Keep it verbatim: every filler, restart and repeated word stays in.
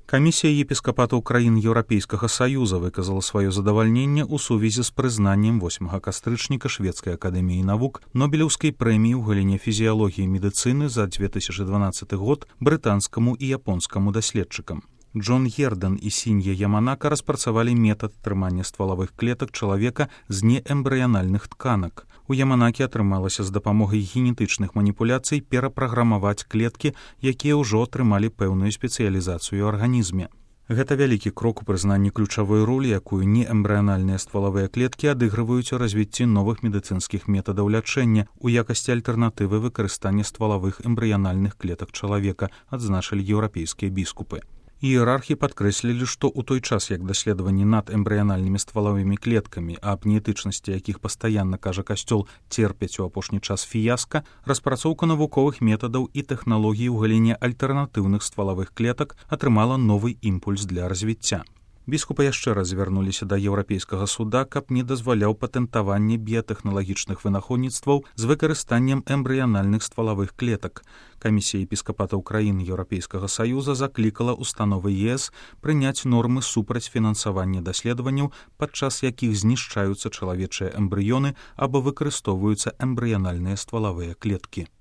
Камісія епіскапатаў краін Еўрапейскага Саюза выказала сваё задавальненне ў сувязі з прызнаннем восьмага кастрычніка Шведскай акадэміі навук Нобелеўскай прэміі ў галіне фізіялогіі і медыцыны за две тысячи дванаццаты год брытанскаму і японскаму даследчыкам. Джон Герден і Сінья Яманака распрацавалі метад атрымання ствалавых клетак чалавека з неэмбрыянальных тканак. У Яманакі атрымалася з дапамогай генетычных маніпуляцый перапраграмаваць клеткі, якія ўжо атрымалі пэўную спецыялізацыю ў арганізме. Гэта вялікі крок у прызнанні ключавой ролі, якую неэмбрыянальныя ствалавыя клеткі адыгрываюць у развіцці новых медыцынскіх метадаў лячэння у якасці альтэрнатывы выкарыстання ствалавых эмбрыянальных клетак чалавека, адзначылі еўрапейскія біскупы. Іерархі падкрэслілі, што ў той час, як даследаванні над эмбрыянальнымі ствалавымі клеткамі, аб неэтычнасці якіх пастаянна кажа касцёл, церпяць у апошні час фіяска, распрацоўка навуковых метадаў і тэхналогій у галіне альтэрнатыўных ствалавых клетак атрымала новы імпульс для развіцця. Біскупы яшчэ раз звярнуліся да еўрапейскага суда, каб не дазваляў патэнтаванне біятэхналагічных вынаходніцтваў з выкарыстаннем эмбрыянальных ствалавых клетак. Камісія епіскапатаў краін Еўрапейскага Саюза заклікала установы ЕС прыняць нормы супраць фінансавання даследаванняў, падчас якіх знішчаюцца чалавечыя эмбрыёны або выкарыстоўваюцца эмбрыянальныя ствалавыя клеткі.